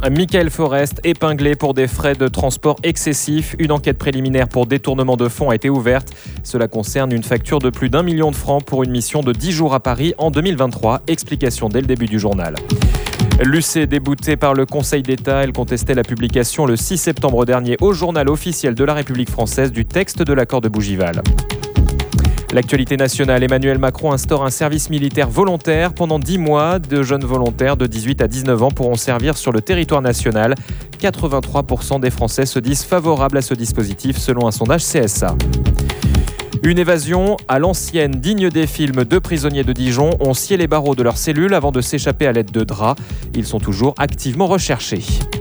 Michael Forest, épinglé pour des frais de transport excessifs. Une enquête préliminaire pour détournement de fonds a été ouverte. Cela concerne une facture de plus d'1 million de francs pour une mission de 10 jours à Paris en 2023. Explication dès le début du journal. L'UC déboutée par le Conseil d'État, elle contestait la publication le 6 septembre dernier au journal officiel de la République française du texte de l'accord de Bougival. L'actualité nationale, Emmanuel Macron instaure un service militaire volontaire. Pendant 10 mois, de jeunes volontaires de 18 à 19 ans pourront servir sur le territoire national. 83% des Français se disent favorables à ce dispositif selon un sondage CSA. Une évasion à l'ancienne, digne des films. 2 prisonniers de Dijon ont scié les barreaux de leur cellule avant de s'échapper à l'aide de draps. Ils sont toujours activement recherchés.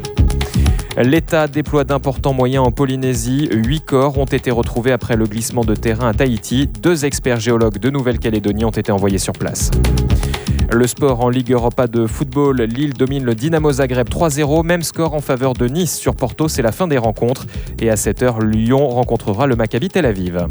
L'État déploie d'importants moyens en Polynésie. 8 corps ont été retrouvés après le glissement de terrain à Tahiti. 2 experts géologues de Nouvelle-Calédonie ont été envoyés sur place. Le sport en Ligue Europa de football, Lille domine le Dynamo Zagreb 3-0. Même score en faveur de Nice sur Porto, c'est la fin des rencontres. Et à 7h, Lyon rencontrera le Maccabi Tel Aviv.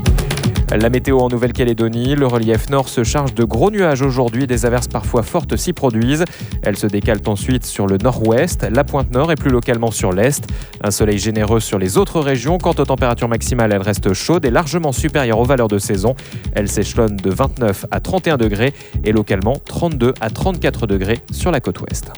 La météo en Nouvelle-Calédonie, le relief nord se charge de gros nuages aujourd'hui. Des averses parfois fortes s'y produisent. Elles se décalent ensuite sur le nord-ouest, la pointe nord et plus localement sur l'est. Un soleil généreux sur les autres régions. Quant aux températures maximales, elles restent chaudes et largement supérieures aux valeurs de saison. Elles s'échelonnent de 29 à 31 degrés et localement 32 à 34 degrés sur la côte ouest.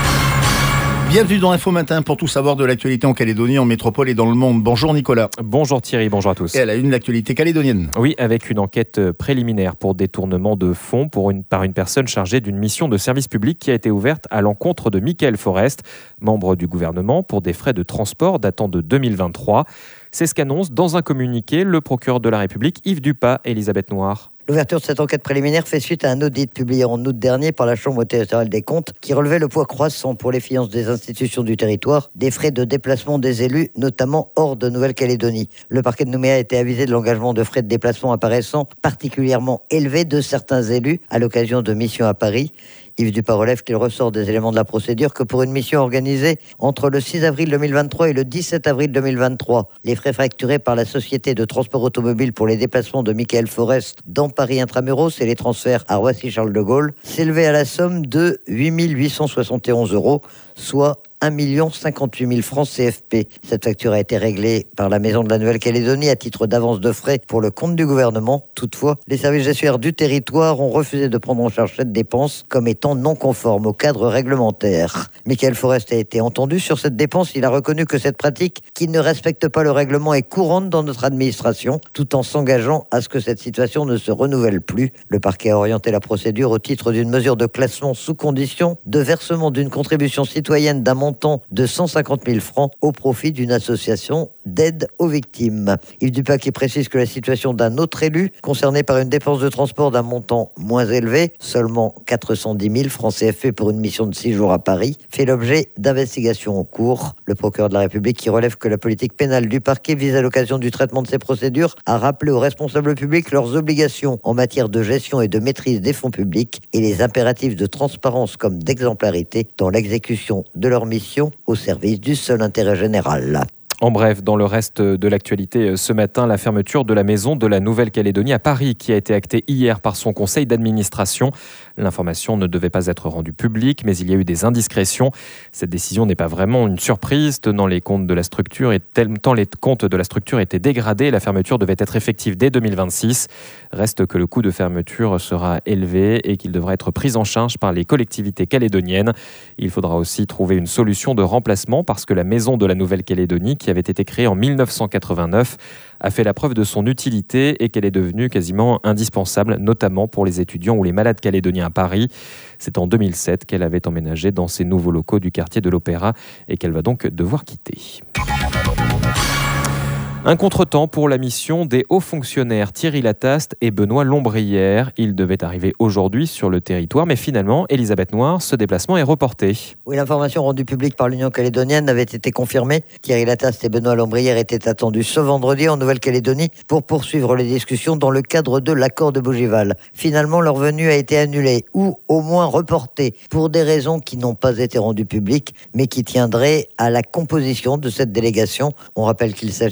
Bienvenue dans Info Matin pour tout savoir de l'actualité en Calédonie, en métropole et dans le monde. Bonjour Nicolas. Bonjour Thierry, bonjour à tous. Et à la une, l'actualité calédonienne. Oui, avec une enquête préliminaire pour détournement de fonds par une personne chargée d'une mission de service public qui a été ouverte à l'encontre de Michael Forest, membre du gouvernement, pour des frais de transport datant de 2023. C'est ce qu'annonce dans un communiqué le procureur de la République, Yves Dupas, Elisabeth Noir. L'ouverture de cette enquête préliminaire fait suite à un audit publié en août dernier par la Chambre territoriale des comptes qui relevait le poids croissant pour les finances des institutions du territoire des frais de déplacement des élus, notamment hors de Nouvelle-Calédonie. Le parquet de Nouméa a été avisé de l'engagement de frais de déplacement apparaissant particulièrement élevés de certains élus à l'occasion de missions à Paris. Yves Dupas relève qu'il ressort des éléments de la procédure que pour une mission organisée entre le 6 avril 2023 et le 17 avril 2023, les frais facturés par la société de transport automobile pour les déplacements de Michael Forest dans Paris Intramuros et les transferts à Roissy-Charles de Gaulle s'élevaient à la somme de 8 871 €, soit 1 058 000 francs CFP. Cette facture a été réglée par la Maison de la Nouvelle-Calédonie à titre d'avance de frais pour le compte du gouvernement. Toutefois, les services gestionnaires du territoire ont refusé de prendre en charge cette dépense comme étant non conforme au cadre réglementaire. Michael Forest a été entendu sur cette dépense. Il a reconnu que cette pratique, qui ne respecte pas le règlement, est courante dans notre administration, tout en s'engageant à ce que cette situation ne se renouvelle plus. Le parquet a orienté la procédure au titre d'une mesure de classement sous condition de versement d'une contribution citoyenne d'un montant de 150 000 francs au profit d'une association d'aide aux victimes. Yves Dupas qui précise que la situation d'un autre élu concerné par une dépense de transport d'un montant moins élevé, seulement 410 000 francs CFP pour une mission de 6 jours à Paris, fait l'objet d'investigations en cours. Le procureur de la République qui relève que la politique pénale du parquet vise à l'occasion du traitement de ces procédures à rappeler aux responsables publics leurs obligations en matière de gestion et de maîtrise des fonds publics et les impératifs de transparence comme d'exemplarité dans l'exécution de leur mission au service du seul intérêt général. En bref, dans le reste de l'actualité ce matin, la fermeture de la maison de la Nouvelle-Calédonie à Paris qui a été actée hier par son conseil d'administration. L'information ne devait pas être rendue publique, mais il y a eu des indiscrétions. Cette décision n'est pas vraiment une surprise, tant les comptes de la structure étaient dégradés. La fermeture devait être effective dès 2026. Reste que le coût de fermeture sera élevé et qu'il devra être pris en charge par les collectivités calédoniennes. Il faudra aussi trouver une solution de remplacement parce que la maison de la Nouvelle-Calédonie, qui avait été créée en 1989, a fait la preuve de son utilité et qu'elle est devenue quasiment indispensable, notamment pour les étudiants ou les malades calédoniens à Paris. C'est en 2007 qu'elle avait emménagé dans ces nouveaux locaux du quartier de l'Opéra et qu'elle va donc devoir quitter. Un contretemps pour la mission des hauts fonctionnaires Thierry Lataste et Benoît Lombrière. Ils devaient arriver aujourd'hui sur le territoire, mais finalement, Elisabeth Noir, ce déplacement est reporté. Oui, l'information rendue publique par l'Union calédonienne avait été confirmée. Thierry Lataste et Benoît Lombrière étaient attendus ce vendredi en Nouvelle-Calédonie pour poursuivre les discussions dans le cadre de l'accord de Bougival. Finalement, leur venue a été annulée ou au moins reportée pour des raisons qui n'ont pas été rendues publiques, mais qui tiendraient à la composition de cette délégation. On rappelle qu'il s'agit de l'ancien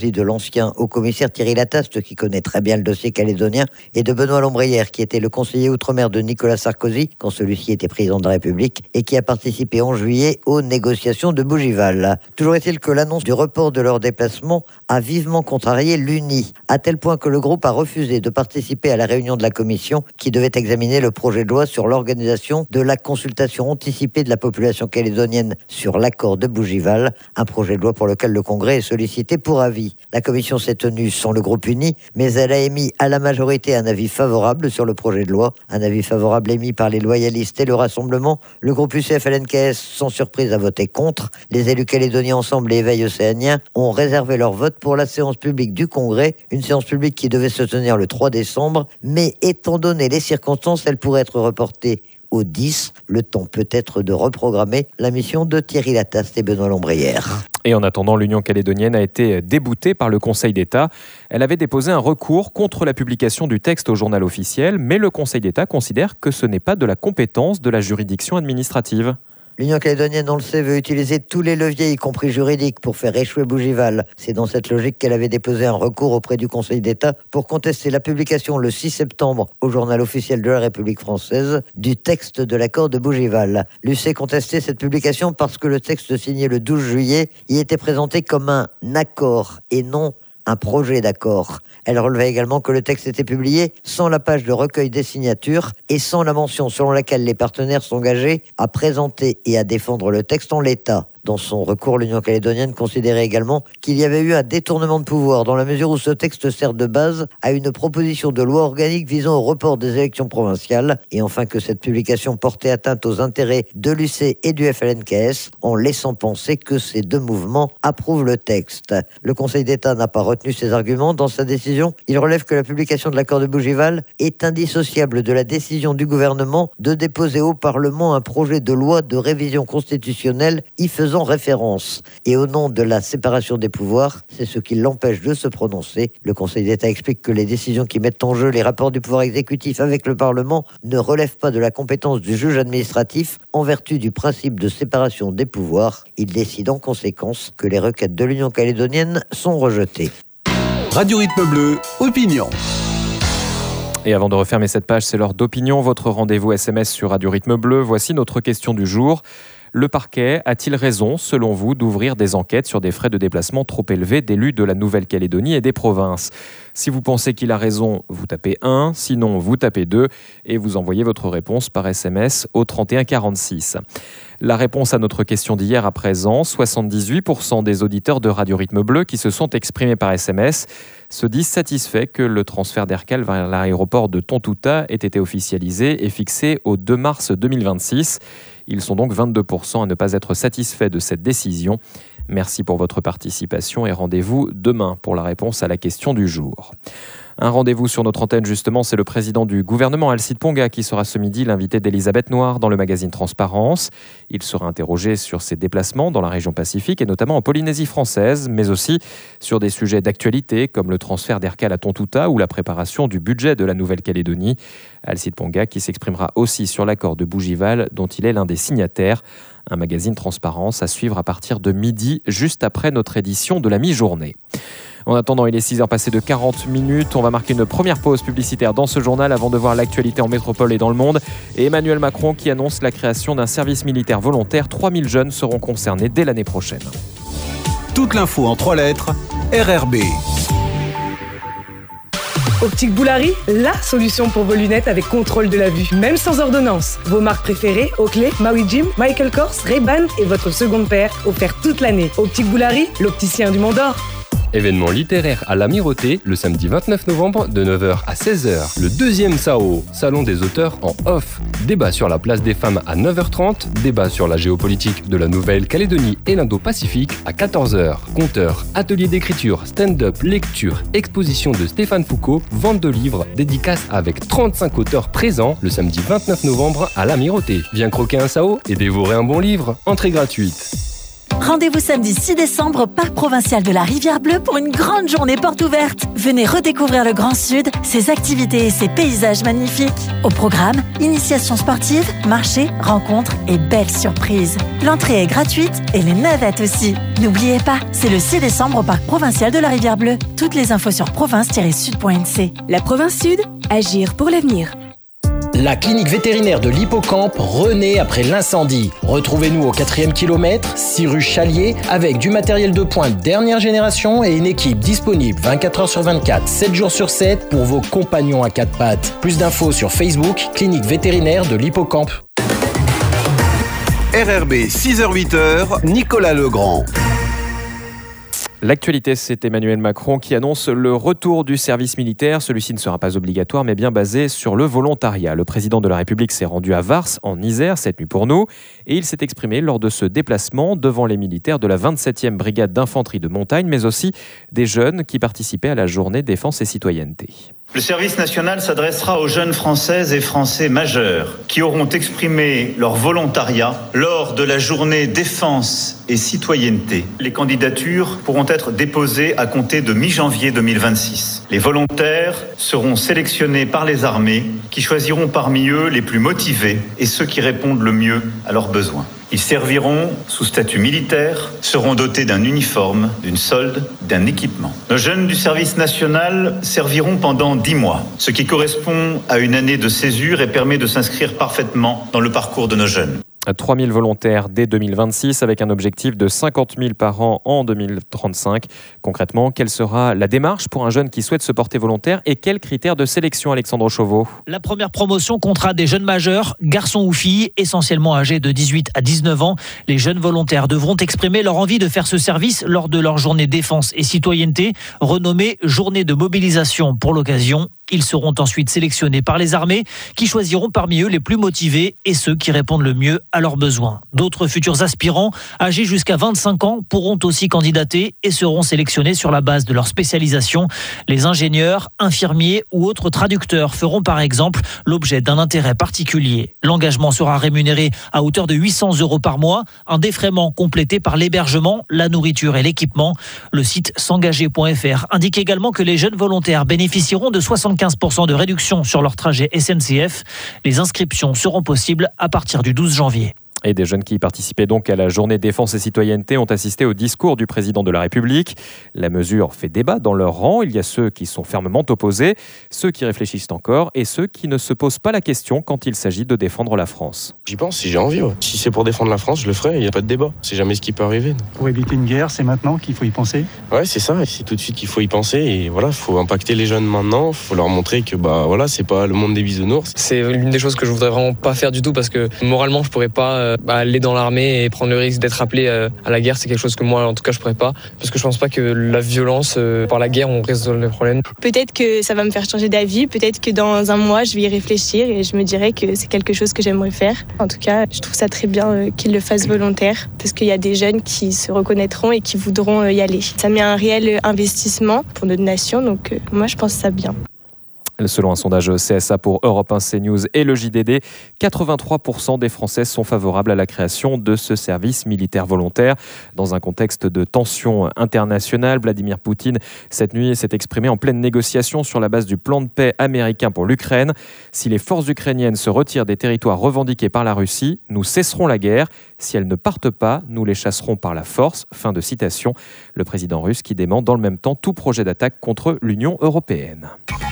ancien haut-commissaire Thierry Lataste, qui connaît très bien le dossier calédonien, et de Benoît Lombrière, qui était le conseiller outre-mer de Nicolas Sarkozy, quand celui-ci était président de la République, et qui a participé en juillet aux négociations de Bougival. Toujours est-il que l'annonce du report de leur déplacement a vivement contrarié l'UNI, à tel point que le groupe a refusé de participer à la réunion de la commission qui devait examiner le projet de loi sur l'organisation de la consultation anticipée de la population calédonienne sur l'accord de Bougival, un projet de loi pour lequel le Congrès est sollicité pour avis. La commission s'est tenue sans le groupe uni, mais elle a émis à la majorité un avis favorable sur le projet de loi, un avis favorable émis par les loyalistes et le Rassemblement. Le groupe UCF-LNKS, sans surprise, a voté contre. Les élus calédoniens Ensemble et Éveil océanien ont réservé leur vote pour la séance publique du Congrès, une séance publique qui devait se tenir le 3 décembre, mais étant donné les circonstances, elle pourrait être reportée au 10, le temps peut-être de reprogrammer la mission de Thierry Lataste et Benoît Lombrière. Et en attendant, l'Union calédonienne a été déboutée par le Conseil d'État. Elle avait déposé un recours contre la publication du texte au journal officiel, mais le Conseil d'État considère que ce n'est pas de la compétence de la juridiction administrative. L'Union calédonienne, on le sait, veut utiliser tous les leviers, y compris juridiques, pour faire échouer Bougival. C'est dans cette logique qu'elle avait déposé un recours auprès du Conseil d'État pour contester la publication le 6 septembre au journal officiel de la République française du texte de l'accord de Bougival. L'UC contestait cette publication parce que le texte signé le 12 juillet y était présenté comme un accord et non un projet d'accord. Elle relevait également que le texte était publié sans la page de recueil des signatures et sans la mention selon laquelle les partenaires s'engageaient à présenter et à défendre le texte en l'état. Dans son recours, l'Union calédonienne considérait également qu'il y avait eu un détournement de pouvoir dans la mesure où ce texte sert de base à une proposition de loi organique visant au report des élections provinciales et enfin que cette publication portait atteinte aux intérêts de l'UC et du FLNKS en laissant penser que ces deux mouvements approuvent le texte. Le Conseil d'État n'a pas retenu ces arguments. Dans sa décision, il relève que la publication de l'accord de Bougival est indissociable de la décision du gouvernement de déposer au Parlement un projet de loi de révision constitutionnelle y faisant référence. Et au nom de la séparation des pouvoirs, c'est ce qui l'empêche de se prononcer. Le Conseil d'État explique que les décisions qui mettent en jeu les rapports du pouvoir exécutif avec le Parlement ne relèvent pas de la compétence du juge administratif en vertu du principe de séparation des pouvoirs. Il décide en conséquence que les requêtes de l'Union calédonienne sont rejetées. Radio Rythme Bleu, opinion. Et avant de refermer cette page, c'est l'heure d'opinion, votre rendez-vous SMS sur Radio Rythme Bleu. Voici notre question du jour. Le parquet a-t-il raison, selon vous, d'ouvrir des enquêtes sur des frais de déplacement trop élevés d'élus de la Nouvelle-Calédonie et des provinces ? Si vous pensez qu'il a raison, vous tapez 1, sinon vous tapez 2 et vous envoyez votre réponse par SMS au 31 46. La réponse à notre question d'hier à présent, 78% des auditeurs de Radio Rythme Bleu qui se sont exprimés par SMS se disent satisfaits que le transfert d'Ercal vers l'aéroport de Tontouta ait été officialisé et fixé au 2 mars 2026. Ils sont donc 22% à ne pas être satisfaits de cette décision. Merci pour votre participation et rendez-vous demain pour la réponse à la question du jour. Un rendez-vous sur notre antenne justement, c'est le président du gouvernement Alcide Ponga qui sera ce midi l'invité d'Elisabeth Noir dans le magazine Transparence. Il sera interrogé sur ses déplacements dans la région Pacifique et notamment en Polynésie française, mais aussi sur des sujets d'actualité comme le transfert d'Ercal à Tontouta ou la préparation du budget de la Nouvelle-Calédonie. Alcide Ponga qui s'exprimera aussi sur l'accord de Bougival dont il est l'un des signataires. Un magazine Transparence à suivre à partir de midi, juste après notre édition de la mi-journée. En attendant, il est 6h passé de 40 minutes. On va marquer une première pause publicitaire dans ce journal avant de voir l'actualité en métropole et dans le monde. Et Emmanuel Macron qui annonce la création d'un service militaire volontaire. 3000 jeunes seront concernés dès l'année prochaine. Toute l'info en 3 lettres, RRB. Optique Boulari, la solution pour vos lunettes avec contrôle de la vue, même sans ordonnance. Vos marques préférées, Oakley, Maui Jim, Michael Kors, Ray-Ban et votre seconde paire offerte toute l'année. Optique Boulari, l'opticien du Mont d'Or. Événement littéraire à l'Amirauté, le samedi 29 novembre de 9h à 16h. Le deuxième SAO, Salon des auteurs en off. Débat sur la place des femmes à 9h30, débat sur la géopolitique de la Nouvelle-Calédonie et l'Indo-Pacifique à 14h. Conteur, atelier d'écriture, stand-up, lecture, exposition de Stéphane Foucault, vente de livres, dédicace avec 35 auteurs présents le samedi 29 novembre à l'Amirauté. Viens croquer un SAO et dévorer un bon livre, entrée gratuite. Rendez-vous samedi 6 décembre au Parc provincial de la Rivière-Bleue pour une grande journée porte ouverte. Venez redécouvrir le Grand Sud, ses activités et ses paysages magnifiques. Au programme, initiation sportive, marché, rencontres et belles surprises. L'entrée est gratuite et les navettes aussi. N'oubliez pas, c'est le 6 décembre au Parc provincial de la Rivière-Bleue. Toutes les infos sur province-sud.nc. La province Sud, agir pour l'avenir. La clinique vétérinaire de l'Hippocampe renaît après l'incendie. Retrouvez-nous au 4e kilomètre, 6 rue Chalier, avec du matériel de pointe dernière génération et une équipe disponible 24 h sur 24, 7 jours sur 7 pour vos compagnons à 4 pattes. Plus d'infos sur Facebook, clinique vétérinaire de l'Hippocampe. RRB 6h-8h, Nicolas Legrand. L'actualité, c'est Emmanuel Macron qui annonce le retour du service militaire. Celui-ci ne sera pas obligatoire, mais bien basé sur le volontariat. Le président de la République s'est rendu à Vars, en Isère, cette nuit pour nous. Et il s'est exprimé lors de ce déplacement devant les militaires de la 27e brigade d'infanterie de montagne, mais aussi des jeunes qui participaient à la journée défense et citoyenneté. Le service national s'adressera aux jeunes Françaises et Français majeurs qui auront exprimé leur volontariat lors de la journée défense et citoyenneté. Les candidatures pourront être déposées à compter de mi-janvier 2026. Les volontaires seront sélectionnés par les armées qui choisiront parmi eux les plus motivés et ceux qui répondent le mieux à leurs besoins. Ils serviront sous statut militaire, seront dotés d'un uniforme, d'une solde, d'un équipement. Nos jeunes du service national serviront pendant 10 mois, ce qui correspond à une année de césure et permet de s'inscrire parfaitement dans le parcours de nos jeunes. 3 000 volontaires dès 2026 avec un objectif de 50 000 par an en 2035. Concrètement, quelle sera la démarche pour un jeune qui souhaite se porter volontaire et quels critères de sélection, Alexandre Chauveau ? La première promotion comptera des jeunes majeurs, garçons ou filles, essentiellement âgés de 18 à 19 ans. Les jeunes volontaires devront exprimer leur envie de faire ce service lors de leur journée défense et citoyenneté, renommée journée de mobilisation pour l'occasion. Ils seront ensuite sélectionnés par les armées qui choisiront parmi eux les plus motivés et ceux qui répondent le mieux à leurs besoins. D'autres futurs aspirants, âgés jusqu'à 25 ans, pourront aussi candidater et seront sélectionnés sur la base de leur spécialisation. Les ingénieurs, infirmiers ou autres traducteurs feront par exemple l'objet d'un intérêt particulier. L'engagement sera rémunéré à hauteur de 800 € par mois, un défraiement complété par l'hébergement, la nourriture et l'équipement. Le site s'engager.fr indique également que les jeunes volontaires bénéficieront de 75% de réduction sur leur trajet SNCF. Les inscriptions seront possibles à partir du 12 janvier. Et des jeunes qui participaient donc à la journée défense et citoyenneté ont assisté au discours du président de la République. La mesure fait débat dans leur rang. Il y a ceux qui sont fermement opposés, ceux qui réfléchissent encore et ceux qui ne se posent pas la question quand il s'agit de défendre la France. J'y pense si j'ai envie. Ouais. Si c'est pour défendre la France, je le ferai. Il n'y a pas de débat. C'est jamais ce qui peut arriver. Pour éviter une guerre, c'est maintenant qu'il faut y penser. Ouais, c'est ça. C'est tout de suite qu'il faut y penser. Et voilà, il faut impacter les jeunes maintenant. Il faut leur montrer que voilà, c'est pas le monde des bisounours. C'est l'une des choses que je voudrais vraiment pas faire du tout parce que moralement, je pourrais pas aller dans l'armée et prendre le risque d'être appelé à la guerre. C'est quelque chose que moi, en tout cas, je pourrais pas. Parce que je pense pas que la violence par la guerre, on résout les problèmes. Peut-être que ça va me faire changer d'avis. Peut-être que dans un mois, je vais y réfléchir et je me dirai que c'est quelque chose que j'aimerais faire. En tout cas, je trouve ça très bien qu'ils le fassent volontaire parce qu'il y a des jeunes qui se reconnaîtront et qui voudront y aller. Ça met un réel investissement pour notre nation. Donc moi, je pense ça bien. Selon un sondage CSA pour Europe 1, CNews et le JDD, 83% des Français sont favorables à la création de ce service militaire volontaire. Dans un contexte de tension internationale, Vladimir Poutine, cette nuit, s'est exprimé en pleine négociation sur la base du plan de paix américain pour l'Ukraine. Si les forces ukrainiennes se retirent des territoires revendiqués par la Russie, nous cesserons la guerre. Si elles ne partent pas, nous les chasserons par la force. Fin de citation. Le président russe qui dément dans le même temps tout projet d'attaque contre l'Union européenne.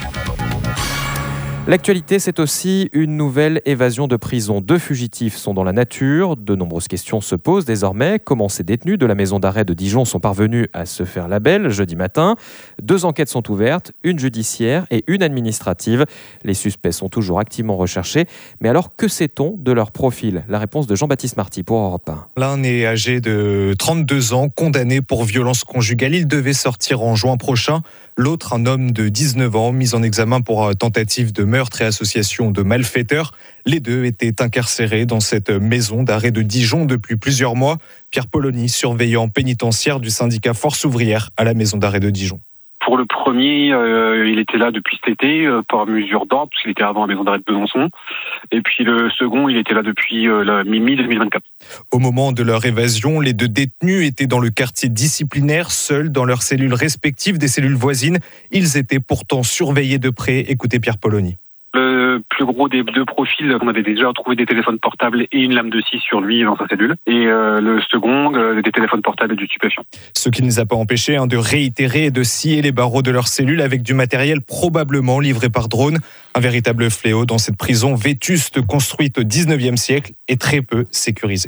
L'actualité, c'est aussi une nouvelle évasion de prison. 2 fugitifs sont dans la nature. De nombreuses questions se posent désormais. Comment ces détenus de la maison d'arrêt de Dijon sont parvenus à se faire la belle jeudi matin ? 2 enquêtes sont ouvertes, une judiciaire et une administrative. Les suspects sont toujours activement recherchés. Mais alors, que sait-on de leur profil ? La réponse de Jean-Baptiste Marty pour Europe 1. L'un est âgé de 32 ans, condamné pour violence conjugale. Il devait sortir en juin prochain. L'autre, un homme de 19 ans, mis en examen pour tentative de meurtre et association de malfaiteurs. Les deux étaient incarcérés dans cette maison d'arrêt de Dijon depuis plusieurs mois. Pierre Polony, surveillant pénitentiaire du syndicat Force ouvrière à la maison d'arrêt de Dijon. Pour le premier, il était là depuis cet été, par mesure d'ordre, parce qu'il était avant à la maison d'arrêt de Besançon. Et puis le second, il était là depuis la mi-2024. Au moment de leur évasion, les 2 détenus étaient dans le quartier disciplinaire, seuls dans leurs cellules respectives, des cellules voisines. Ils étaient pourtant surveillés de près. Écoutez Pierre Polony. Le plus gros des 2 profils, on avait déjà trouvé des téléphones portables et une lame de scie sur lui dans sa cellule. Et le second, des téléphones portables et du stupéfiant. Ce qui ne les a pas empêchés de réitérer et de scier les barreaux de leur cellule avec du matériel probablement livré par drone. Un véritable fléau dans cette prison vétuste construite au 19e siècle et très peu sécurisée.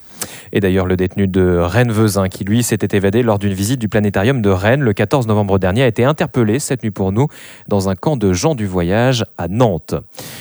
Et d'ailleurs, le détenu de Rennes-Vezin, qui lui s'était évadé lors d'une visite du planétarium de Rennes le 14 novembre dernier, a été interpellé cette nuit pour nous dans un camp de gens du voyage à Nantes.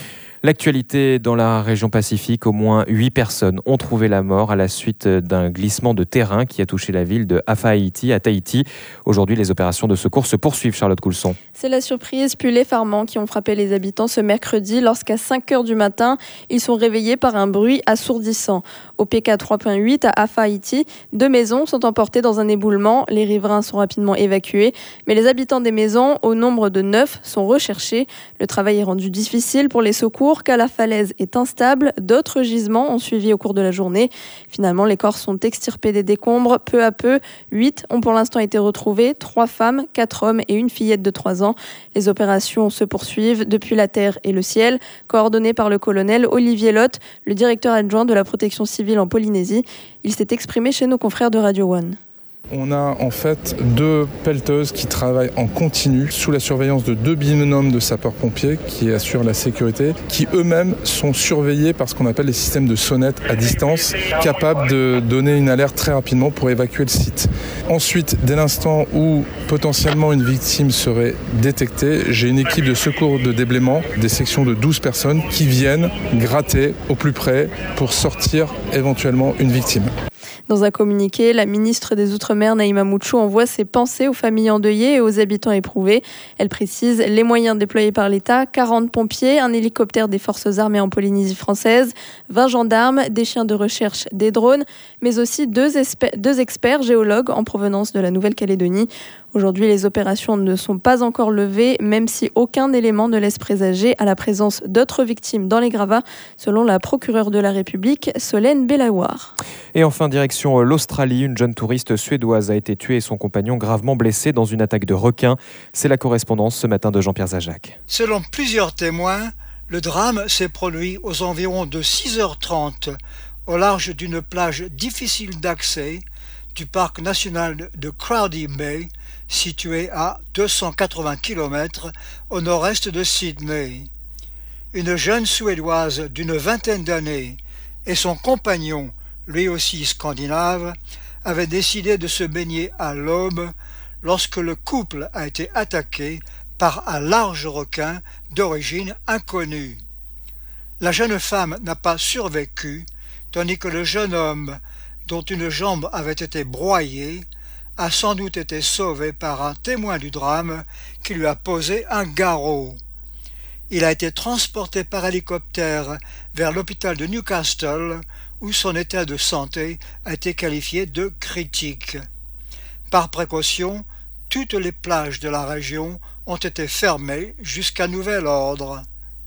L'actualité dans la région Pacifique, au moins 8 personnes ont trouvé la mort à la suite d'un glissement de terrain qui a touché la ville de Hawaii à Tahiti. Aujourd'hui, les opérations de secours se poursuivent, Charlotte Coulson. C'est la surprise puis l'effarement qui ont frappé les habitants ce mercredi lorsqu'à 5h du matin, ils sont réveillés par un bruit assourdissant. Au PK 3.8 à Hawaii, 2 maisons sont emportées dans un éboulement. Les riverains sont rapidement évacués, mais les habitants des maisons, au nombre de 9, sont recherchés. Le travail est rendu difficile pour les secours car la falaise est instable. D'autres gisements ont suivi au cours de la journée. Finalement, les corps sont extirpés des décombres peu à peu. 8 ont pour l'instant été retrouvés, 3 femmes, 4 hommes et une fillette de 3 ans. Les opérations se poursuivent depuis la terre et le ciel, coordonnées par le colonel Olivier Lotte, le directeur adjoint de la protection civile en Polynésie. Il s'est exprimé chez nos confrères de Radio One. On a en fait 2 pelleteuses qui travaillent en continu sous la surveillance de 2 binômes de sapeurs-pompiers qui assurent la sécurité, qui eux-mêmes sont surveillés par ce qu'on appelle les systèmes de sonnettes à distance, capables de donner une alerte très rapidement pour évacuer le site. Ensuite, dès l'instant où potentiellement une victime serait détectée, j'ai une équipe de secours de déblaiement, des sections de 12 personnes qui viennent gratter au plus près pour sortir éventuellement une victime. Dans un communiqué, la ministre des Outre-mer, Naïma Mouchou, envoie ses pensées aux familles endeuillées et aux habitants éprouvés. Elle précise les moyens déployés par l'État, 40 pompiers, un hélicoptère des forces armées en Polynésie française, 20 gendarmes, des chiens de recherche, des drones, mais aussi 2 experts géologues en provenance de la Nouvelle-Calédonie. Aujourd'hui, les opérations ne sont pas encore levées, même si aucun élément ne laisse présager à la présence d'autres victimes dans les gravats, selon la procureure de la République, Solène Belaouar. Et enfin, direction l'Australie, une jeune touriste suédoise a été tuée et son compagnon gravement blessé dans une attaque de requin. C'est la correspondance ce matin de Jean-Pierre Zajac. Selon plusieurs témoins, le drame s'est produit aux environs de 6h30 au large d'une plage difficile d'accès du parc national de Crowdy Bay, situé à 280 km au nord-est de Sydney. Une jeune Suédoise d'une 20aine d'années et son compagnon, lui aussi scandinave, avaient décidé de se baigner à l'aube lorsque le couple a été attaqué par un large requin d'origine inconnue. La jeune femme n'a pas survécu, tandis que le jeune homme, dont une jambe avait été broyée, a sans doute été sauvé par un témoin du drame qui lui a posé un garrot. Il a été transporté par hélicoptère vers l'hôpital de Newcastle où son état de santé a été qualifié de critique. Par précaution, toutes les plages de la région ont été fermées jusqu'à nouvel ordre.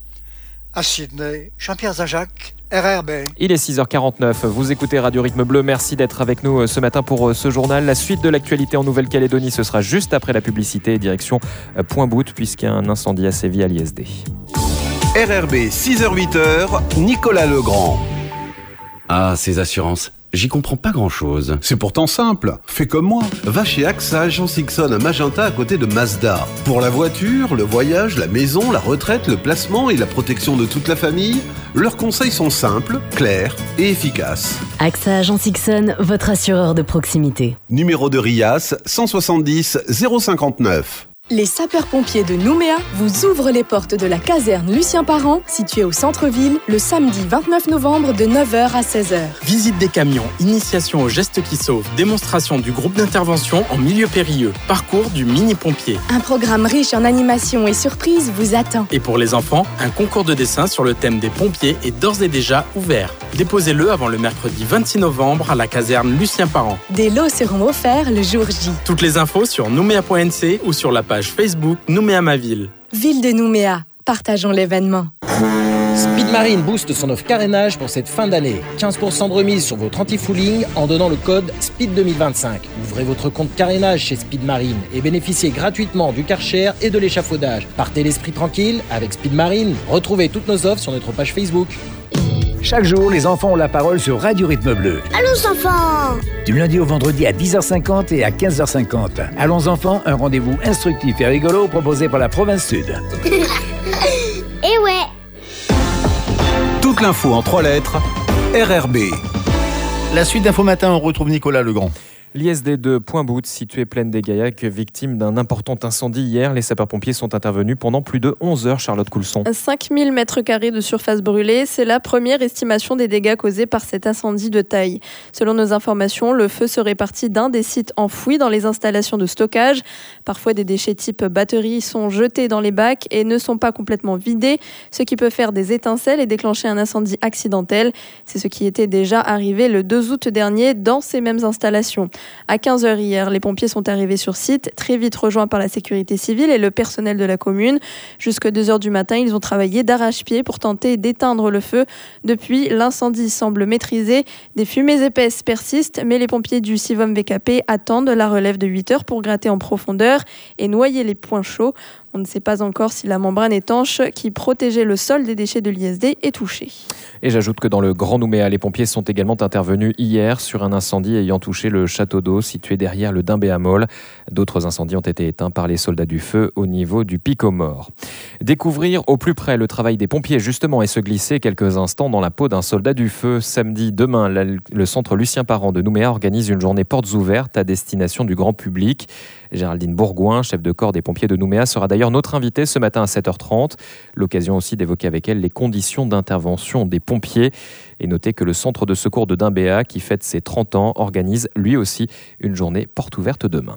À Sydney, Jean-Pierre Zajac, RRB. Il est 6h49, vous écoutez Radio Rythme Bleu, merci d'être avec nous ce matin pour ce journal. La suite de l'actualité en Nouvelle-Calédonie, ce sera juste après la publicité, direction Point-Bout, puisqu'un incendie a sévi à l'ISD. RRB 6h-8h, Nicolas Legrand. Ah, ces assurances, j'y comprends pas grand-chose. C'est pourtant simple, fais comme moi. Va chez AXA Agence Ixon à Magenta à côté de Mazda. Pour la voiture, le voyage, la maison, la retraite, le placement et la protection de toute la famille, leurs conseils sont simples, clairs et efficaces. AXA Agence Ixon, votre assureur de proximité. Numéro de RIAS 170 059. Les sapeurs-pompiers de Nouméa vous ouvrent les portes de la caserne Lucien Parent, située au centre-ville, le samedi 29 novembre de 9h à 16h. Visite des camions, initiation aux gestes qui sauvent, démonstration du groupe d'intervention en milieu périlleux, parcours du mini-pompier. Un programme riche en animations et surprises vous attend. Et pour les enfants, un concours de dessin sur le thème des pompiers est d'ores et déjà ouvert. Déposez-le avant le mercredi 26 novembre à la caserne Lucien Parent. Des lots seront offerts le jour J. Toutes les infos sur nouméa.nc ou sur la page page Facebook Nouméa ma ville. Ville de Nouméa, partageons l'événement. Speedmarine booste son offre carénage pour cette fin d'année. 15% de remise sur votre anti-fouling en donnant le code SPEED2025. Ouvrez votre compte carénage chez Speedmarine et bénéficiez gratuitement du Karcher et de l'échafaudage. Partez l'esprit tranquille avec Speedmarine. Retrouvez toutes nos offres sur notre page Facebook. Chaque jour, les enfants ont la parole sur Radio Rythme Bleu. Allons enfants! Du lundi au vendredi à 10h50 et à 15h50. Allons enfants, un rendez-vous instructif et rigolo proposé par la province Sud. Et ouais! Toute l'info en 3 lettres, RRB. La suite d'Info Matin, on retrouve Nicolas Legrand. L'ISD de Pointe-Boute, située plaine des Gaillacs, victime d'un important incendie hier. Les sapeurs-pompiers sont intervenus pendant plus de 11 heures, Charlotte Coulson. 5000 mètres carrés de surface brûlée, c'est la première estimation des dégâts causés par cet incendie de taille. Selon nos informations, le feu serait parti d'un des sites enfouis dans les installations de stockage. Parfois, des déchets type batterie sont jetés dans les bacs et ne sont pas complètement vidés, ce qui peut faire des étincelles et déclencher un incendie accidentel. C'est ce qui était déjà arrivé le 2 août dernier dans ces mêmes installations. À 15h hier, les pompiers sont arrivés sur site, très vite rejoints par la sécurité civile et le personnel de la commune. Jusqu'à 2h du matin, ils ont travaillé d'arrache-pied pour tenter d'éteindre le feu. Depuis, l'incendie semble maîtrisé. Des fumées épaisses persistent, mais les pompiers du Sivom VKP attendent la relève de 8h pour gratter en profondeur et noyer les points chauds. On ne sait pas encore si la membrane étanche qui protégeait le sol des déchets de l'ISD est touchée. Et j'ajoute que dans le Grand Nouméa, les pompiers sont également intervenus hier sur un incendie ayant touché le château d'eau situé derrière le Dimbéamol. D'autres incendies ont été éteints par les soldats du feu au niveau du Pic aux Morts. Découvrir au plus près le travail des pompiers justement et se glisser quelques instants dans la peau d'un soldat du feu. Samedi, demain, le centre Lucien Parent de Nouméa organise une journée portes ouvertes à destination du grand public. Géraldine Bourgoin, chef de corps des pompiers de Nouméa, sera d'ailleurs notre invitée ce matin à 7h30. L'occasion aussi d'évoquer avec elle les conditions d'intervention des pompiers. Et notez que le centre de secours de Dimbéa, qui fête ses 30 ans, organise lui aussi une journée porte ouverte demain.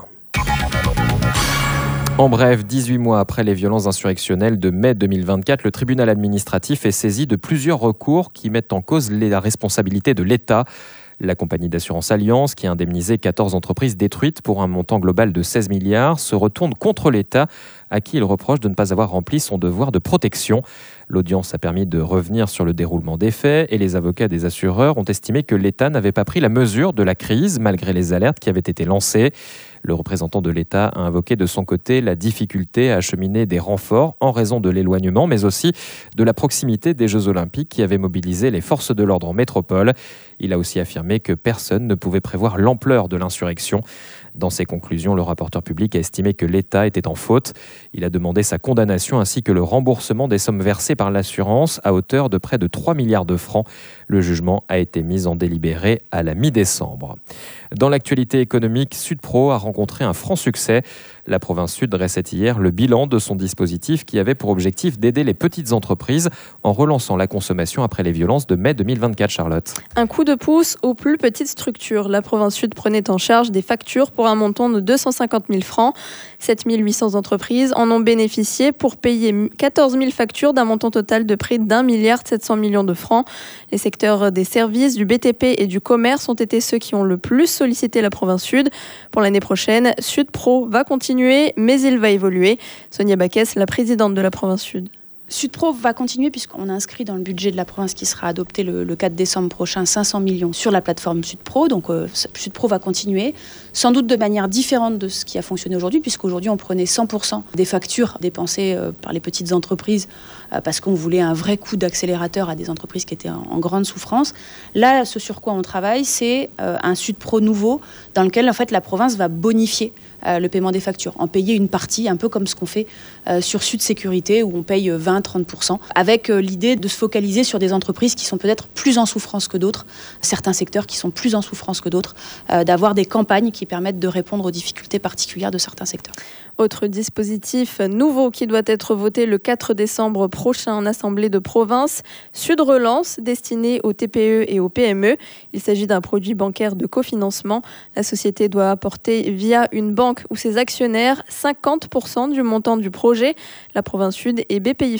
En bref, 18 mois après les violences insurrectionnelles de mai 2024, le tribunal administratif est saisi de plusieurs recours qui mettent en cause la responsabilité de l'État. La compagnie d'assurance Allianz, qui a indemnisé 14 entreprises détruites pour un montant global de 16 milliards, se retourne contre l'État, à qui il reproche de ne pas avoir rempli son devoir de protection. L'audience a permis de revenir sur le déroulement des faits et les avocats des assureurs ont estimé que l'État n'avait pas pris la mesure de la crise, malgré les alertes qui avaient été lancées. Le représentant de l'État a invoqué de son côté la difficulté à acheminer des renforts en raison de l'éloignement, mais aussi de la proximité des Jeux Olympiques qui avaient mobilisé les forces de l'ordre en métropole. Il a aussi affirmé que personne ne pouvait prévoir l'ampleur de l'insurrection. Dans ses conclusions, le rapporteur public a estimé que l'État était en faute. Il a demandé sa condamnation ainsi que le remboursement des sommes versées par l'assurance à hauteur de près de 3 milliards de francs. Le jugement a été mis en délibéré à la mi-décembre. Dans l'actualité économique, Sudpro a rencontré un franc succès. La province Sud dressait hier le bilan de son dispositif qui avait pour objectif d'aider les petites entreprises en relançant la consommation après les violences de mai 2024, Charlotte. Un coup de pouce aux plus petites structures. La province Sud prenait en charge des factures pour un montant de 250 000 francs. 7 800 entreprises en ont bénéficié pour payer 14 000 factures d'un montant total de près d'1,7 milliard de francs. Les secteurs des services, du BTP et du commerce ont été ceux qui ont le plus sollicité la province Sud. Pour l'année prochaine, Sudpro va continuer, mais il va évoluer. Sonia Baquès, la présidente de la province Sud. Sudpro va continuer puisqu'on a inscrit dans le budget de la province qui sera adopté le 4 décembre prochain 500 millions sur la plateforme Sudpro. Donc Sudpro va continuer, sans doute de manière différente de ce qui a fonctionné aujourd'hui, puisqu'aujourd'hui on prenait 100% des factures dépensées par les petites entreprises parce qu'on voulait un vrai coup d'accélérateur à des entreprises qui étaient en grande souffrance. Là, ce sur quoi on travaille, c'est un Sudpro nouveau dans lequel en fait la province va bonifier le paiement des factures, en payer une partie, un peu comme ce qu'on fait sur Sud Sécurité, où on paye 20-30%, avec l'idée de se focaliser sur des entreprises qui sont peut-être plus en souffrance que d'autres, certains secteurs qui sont plus en souffrance que d'autres, d'avoir des campagnes qui permettent de répondre aux difficultés particulières de certains secteurs. Autre dispositif nouveau qui doit être voté le 4 décembre prochain en Assemblée de province, Sud Relance, destiné aux TPE et aux PME. Il s'agit d'un produit bancaire de cofinancement. La société doit apporter via une banque ou ses actionnaires 50% du montant du projet. La province Sud et BPI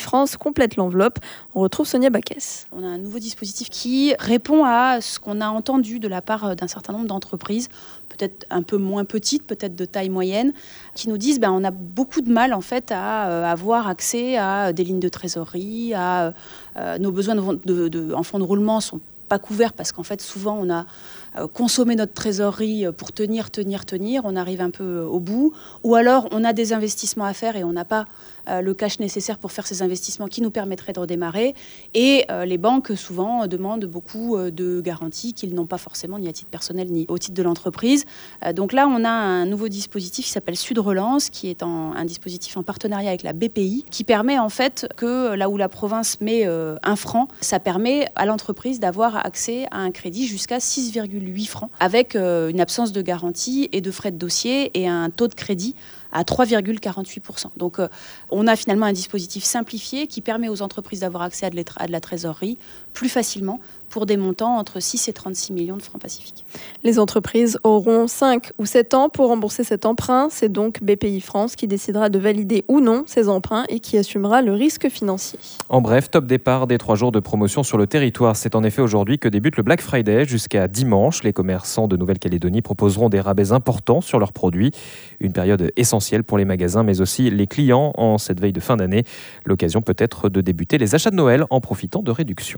France complète l'enveloppe. On retrouve Sonia Baquès. On a un nouveau dispositif qui répond à ce qu'on a entendu de la part d'un certain nombre d'entreprises, peut-être un peu moins petites, peut-être de taille moyenne, qui nous disent on a beaucoup de mal en fait à avoir accès à des lignes de trésorerie, à nos besoins en fonds de roulement sont pas couverts parce qu'en fait souvent on a consommé notre trésorerie pour tenir, on arrive un peu au bout, ou alors on a des investissements à faire et on n'a pas le cash nécessaire pour faire ces investissements qui nous permettraient de redémarrer, et les banques souvent demandent beaucoup de garanties qu'ils n'ont pas forcément ni à titre personnel ni au titre de l'entreprise. Donc là on a un nouveau dispositif qui s'appelle Sud Relance, qui est un dispositif en partenariat avec la BPI, qui permet en fait que là où la province met 1 franc, ça permet à l'entreprise d'avoir accès à un crédit jusqu'à 6,8 francs, avec une absence de garantie et de frais de dossier et un taux de crédit à 3,48%. Donc on a finalement un dispositif simplifié qui permet aux entreprises d'avoir accès à de la trésorerie plus facilement pour des montants entre 6 et 36 millions de francs pacifiques. Les entreprises auront 5 ou 7 ans pour rembourser cet emprunt. C'est donc BPI France qui décidera de valider ou non ces emprunts et qui assumera le risque financier. En bref, top départ des 3 jours de promotion sur le territoire. C'est en effet aujourd'hui que débute le Black Friday. Jusqu'à dimanche, les commerçants de Nouvelle-Calédonie proposeront des rabais importants sur leurs produits. Une période essentielle pour les magasins, mais aussi les clients en cette veille de fin d'année. L'occasion peut-être de débuter les achats de Noël en profitant de réductions.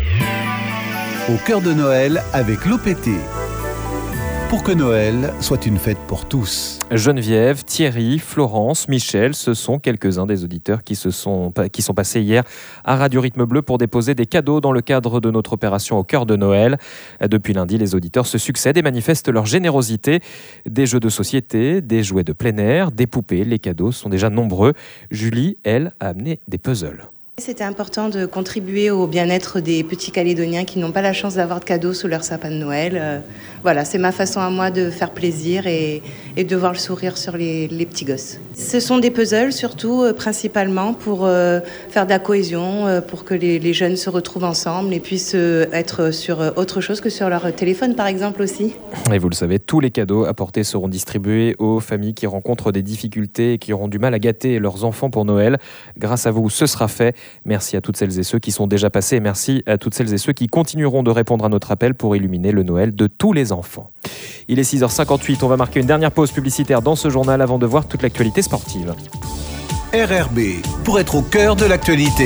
Au cœur de Noël avec l'OPT. Pour que Noël soit une fête pour tous. Geneviève, Thierry, Florence, Michel, ce sont quelques-uns des auditeurs qui sont passés hier à Radio Rythme Bleu pour déposer des cadeaux dans le cadre de notre opération Au cœur de Noël. Depuis lundi, les auditeurs se succèdent et manifestent leur générosité. Des jeux de société, des jouets de plein air, des poupées, les cadeaux sont déjà nombreux. Julie, elle, a amené des puzzles. C'était important de contribuer au bien-être des petits Calédoniens qui n'ont pas la chance d'avoir de cadeaux sous leur sapin de Noël. Voilà, c'est ma façon à moi de faire plaisir et de voir le sourire sur les petits gosses. Ce sont des puzzles surtout, principalement pour faire de la cohésion, pour que les jeunes se retrouvent ensemble et puissent être sur autre chose que sur leur téléphone par exemple aussi. Et vous le savez, tous les cadeaux apportés seront distribués aux familles qui rencontrent des difficultés et qui auront du mal à gâter leurs enfants pour Noël. Grâce à vous, ce sera fait. Merci à toutes celles et ceux qui sont déjà passés et merci à toutes celles et ceux qui continueront de répondre à notre appel pour illuminer le Noël de tous les enfants. Il est 6h58, on va marquer une dernière pause publicitaire dans ce journal avant de voir toute l'actualité sportive. RRB, pour être au cœur de l'actualité.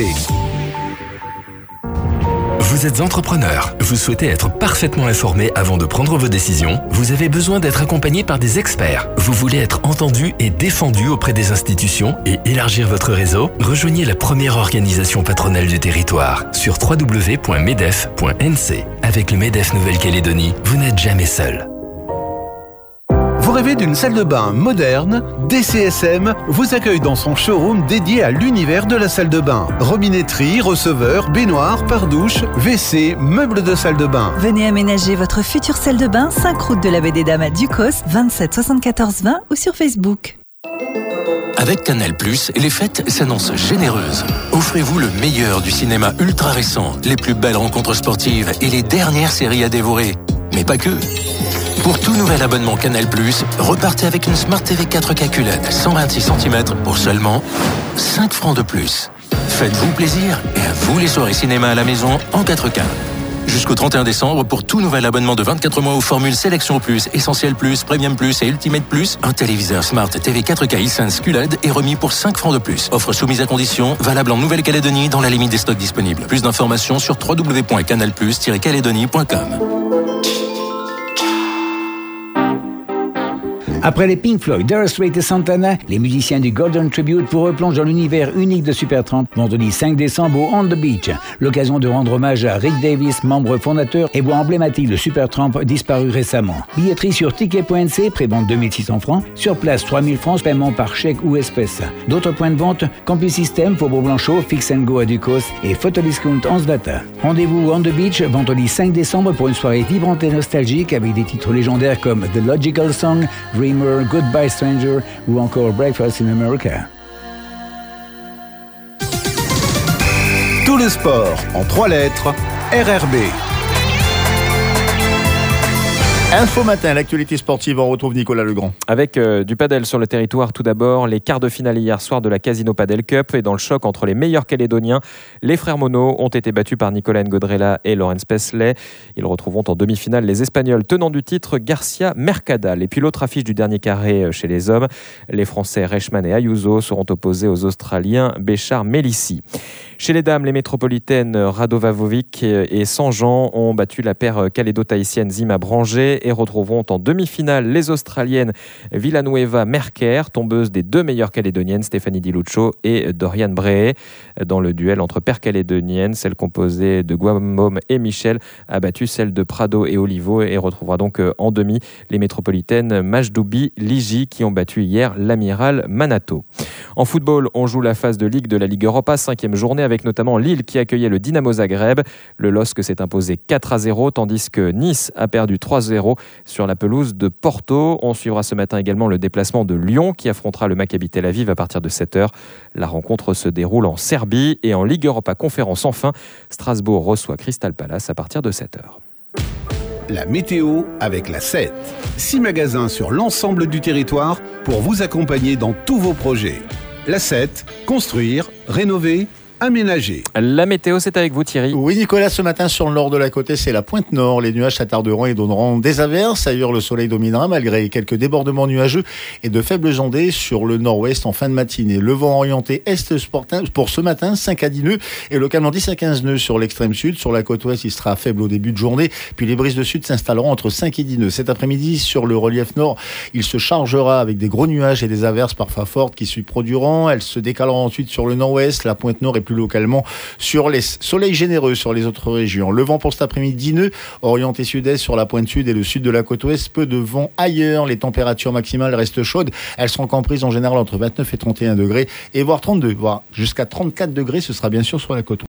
Vous êtes entrepreneur, vous souhaitez être parfaitement informé avant de prendre vos décisions, vous avez besoin d'être accompagné par des experts, vous voulez être entendu et défendu auprès des institutions et élargir votre réseau, rejoignez la première organisation patronale du territoire sur www.medef.nc. Avec le MEDEF Nouvelle-Calédonie, vous n'êtes jamais seul. Vous rêvez d'une salle de bain moderne? DCSM vous accueille dans son showroom dédié à l'univers de la salle de bain. Robinetterie, receveur, baignoire, pare-douche, WC, meubles de salle de bain. Venez aménager votre future salle de bain, 5 route de la Baie des Dames à Ducos, 27 74 20 ou sur Facebook. Avec Canal+, les fêtes s'annoncent généreuses. Offrez-vous le meilleur du cinéma ultra récent, les plus belles rencontres sportives et les dernières séries à dévorer. Mais pas que. Pour tout nouvel abonnement Canal+, repartez avec une Smart TV 4K QLED 126 cm pour seulement 5 francs de plus. Faites-vous plaisir et à vous les soirées cinéma à la maison en 4K. Jusqu'au 31 décembre, pour tout nouvel abonnement de 24 mois aux formules Sélection Plus, Essentiel Plus, Premium Plus et Ultimate Plus, un téléviseur Smart TV 4K hisense QLED est remis pour 5 francs de plus. Offre soumise à condition, valable en Nouvelle-Calédonie dans la limite des stocks disponibles. Plus d'informations sur www.canalplus-calédonie.com. Après les Pink Floyd, Dire Straits et Santana, les musiciens du Golden Tribute vous replongent dans l'univers unique de Supertramp vendredi 5 décembre au On The Beach. L'occasion de rendre hommage à Rick Davis, membre fondateur et voix emblématique de Supertramp disparu récemment. Billetterie sur ticket.nc, prévente 2600 francs. Sur place, 3000 francs, paiement par chèque ou espèce. D'autres points de vente, Campus System, Faubourg Blanchot, Fix & Go à Ducos et Photodiscount Ansbata. Rendez-vous On The Beach vendredi 5 décembre pour une soirée vibrante et nostalgique avec des titres légendaires comme The Logical Song, Goodbye Stranger ou encore Breakfast in America. Tout le sport en 3 lettres, RRB. Info Matin, l'actualité sportive, on retrouve Nicolas Legrand. Avec du padel sur le territoire tout d'abord, les quarts de finale hier soir de la Casino Padel Cup et dans le choc entre les meilleurs Calédoniens, les frères Monod ont été battus par Nicolas Ngodrella et Laurence Pesley. Ils retrouveront en demi-finale les Espagnols tenants du titre Garcia Mercadal. Et puis l'autre affiche du dernier carré chez les hommes, les Français Reichmann et Ayuso seront opposés aux Australiens Béchard-Mélissi. Chez les dames, les métropolitaines Radovavovic et Sanjean ont battu la paire calédo-tahitienne Zima Branger et retrouveront en demi-finale les Australiennes Villanueva Merker, tombeuse des deux meilleures calédoniennes Stéphanie Di Lucio et Dorian Brea. Dans le duel entre paires calédoniennes, celle composée de Guamom et Michel a battu celle de Prado et Olivo et retrouvera donc en demi les métropolitaines Majdoubi, Ligi qui ont battu hier l'Amiral Manato. En football, on joue la phase de Ligue de la Ligue Europa, 5e journée avec notamment Lille qui accueillait le Dynamo Zagreb. Le LOSC s'est imposé 4-0 tandis que Nice a perdu 3-0 sur la pelouse de Porto. On suivra ce matin également le déplacement de Lyon qui affrontera le Maccabi Tel Aviv à partir de 7h. La rencontre se déroule en Serbie et en Ligue Europa Conférence enfin. Strasbourg reçoit Crystal Palace à partir de 7h. La météo avec la 7. 6 magasins sur l'ensemble du territoire pour vous accompagner dans tous vos projets. La 7, construire, rénover, aménager. La météo, c'est avec vous Thierry. Oui Nicolas, ce matin sur le nord de la côte, c'est la pointe nord. Les nuages s'attarderont et donneront des averses. Ailleurs, le soleil dominera malgré quelques débordements nuageux et de faibles ondées sur le nord-ouest en fin de matinée. Le vent orienté est pour ce matin, 5 à 10 nœuds et localement 10 à 15 nœuds sur l'extrême sud. Sur la côte ouest, il sera faible au début de journée. Puis les brises de sud s'installeront entre 5 et 10 nœuds. Cet après-midi, sur le relief nord, il se chargera avec des gros nuages et des averses parfois fortes qui s'y produiront. Elles se décaleront ensuite sur le nord-ouest. La pointe nord est plus localement sur les soleils généreux sur les autres régions. Le vent pour cet après-midi 10 nœuds, orienté sud-est sur la pointe sud et le sud de la côte ouest. Peu de vent ailleurs. Les températures maximales restent chaudes. Elles seront comprises en général entre 29 et 31 degrés et voire 32, voire jusqu'à 34 degrés. Ce sera bien sûr sur la côte ouest.